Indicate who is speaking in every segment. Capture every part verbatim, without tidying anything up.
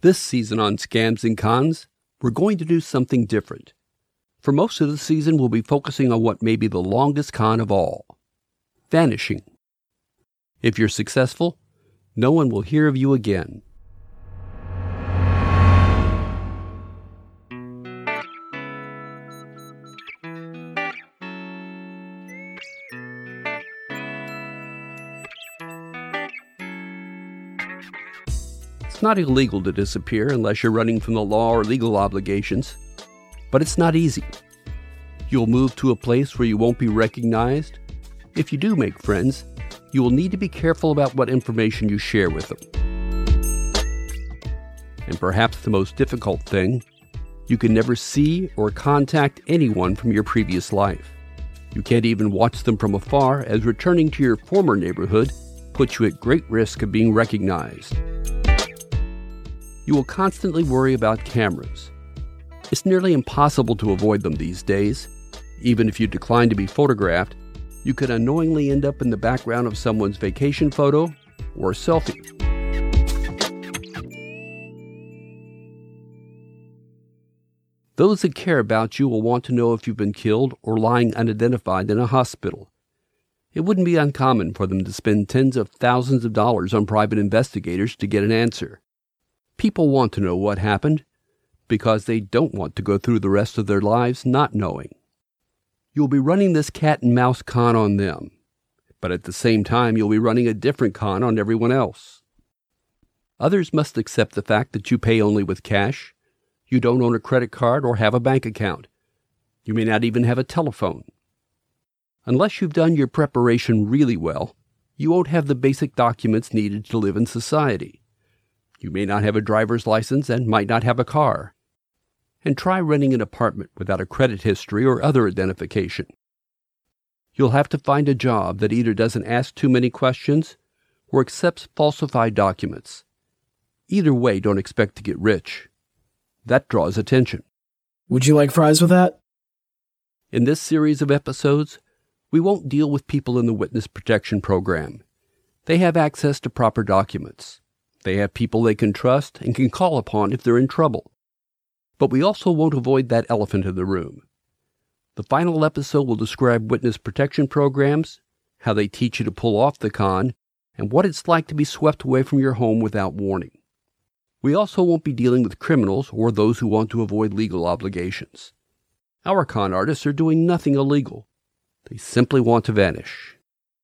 Speaker 1: This season on Scams and Cons, we're going to do something different. For most of the season, we'll be focusing on what may be the longest con of all: vanishing. If you're successful, no one will hear of you again. It's not illegal to disappear unless you're running from the law or legal obligations, but it's not easy. You'll move to a place where you won't be recognized. If you do make friends, you will need to be careful about what information you share with them. And perhaps the most difficult thing, you can never see or contact anyone from your previous life. You can't even watch them from afar, as returning to your former neighborhood puts you at great risk of being recognized. You will constantly worry about cameras. It's nearly impossible to avoid them these days. Even if you decline to be photographed, you could unknowingly end up in the background of someone's vacation photo or a selfie. Those that care about you will want to know if you've been killed or lying unidentified in a hospital. It wouldn't be uncommon for them to spend tens of thousands of dollars on private investigators to get an answer. People want to know what happened because they don't want to go through the rest of their lives not knowing. You'll be running this cat and mouse con on them, but at the same time you'll be running a different con on everyone else. Others must accept the fact that you pay only with cash, you don't own a credit card or have a bank account. You may not even have a telephone. Unless you've done your preparation really well, you won't have the basic documents needed to live in society. You may not have a driver's license and might not have a car. And try renting an apartment without a credit history or other identification. You'll have to find a job that either doesn't ask too many questions or accepts falsified documents. Either way, don't expect to get rich. That draws attention.
Speaker 2: Would you like fries with that?
Speaker 1: In this series of episodes, we won't deal with people in the Witness Protection Program. They have access to proper documents. They have people they can trust and can call upon if they're in trouble. But we also won't avoid that elephant in the room. The final episode will describe witness protection programs, how they teach you to pull off the con, and what it's like to be swept away from your home without warning. We also won't be dealing with criminals or those who want to avoid legal obligations. Our con artists are doing nothing illegal. They simply want to vanish.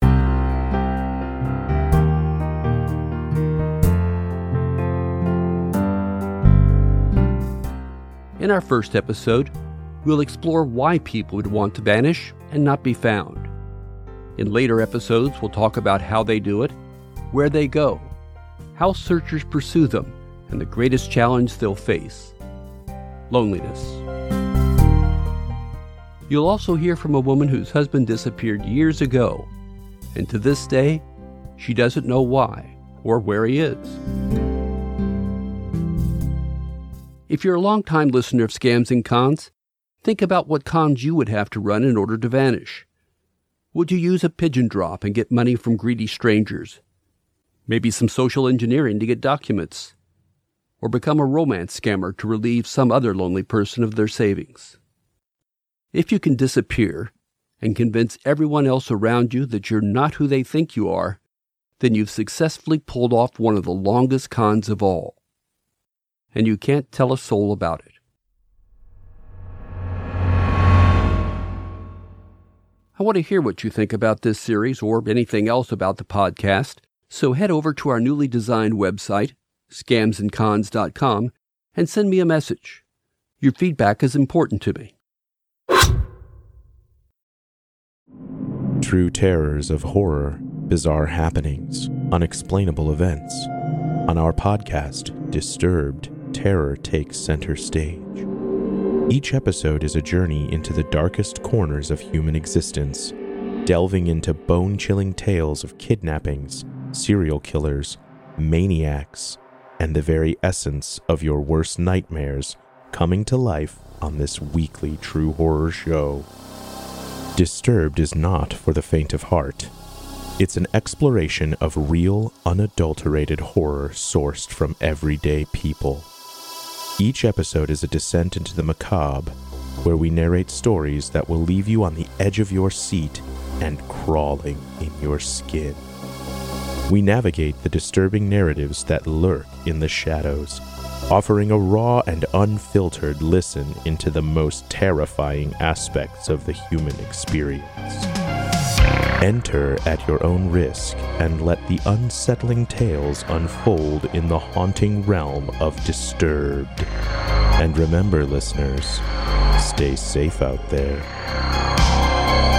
Speaker 1: In our first episode, we'll explore why people would want to vanish and not be found. In later episodes, we'll talk about how they do it, where they go, how searchers pursue them, and the greatest challenge they'll face: loneliness. You'll also hear from a woman whose husband disappeared years ago, and to this day, she doesn't know why or where he is. If you're a long-time listener of Scams and Cons, think about what cons you would have to run in order to vanish. Would you use a pigeon drop and get money from greedy strangers? Maybe some social engineering to get documents? Or become a romance scammer to relieve some other lonely person of their savings? If you can disappear and convince everyone else around you that you're not who they think you are, then you've successfully pulled off one of the longest cons of all. And you can't tell a soul about it. I want to hear what you think about this series or anything else about the podcast, so head over to our newly designed website, scams and cons dot com, and send me a message. Your feedback is important to me.
Speaker 3: True terrors of horror, bizarre happenings, unexplainable events. On our podcast, Disturbed, terror takes center stage. Each episode is a journey into the darkest corners of human existence, delving into bone-chilling tales of kidnappings, serial killers, maniacs, and the very essence of your worst nightmares coming to life on this weekly true horror show. Disturbed is not for the faint of heart. It's an exploration of real, unadulterated horror sourced from everyday people. Each episode is a descent into the macabre, where we narrate stories that will leave you on the edge of your seat and crawling in your skin. We navigate the disturbing narratives that lurk in the shadows, offering a raw and unfiltered listen into the most terrifying aspects of the human experience. Enter at your own risk and let the unsettling tales unfold in the haunting realm of Disturbed. And remember, listeners, stay safe out there.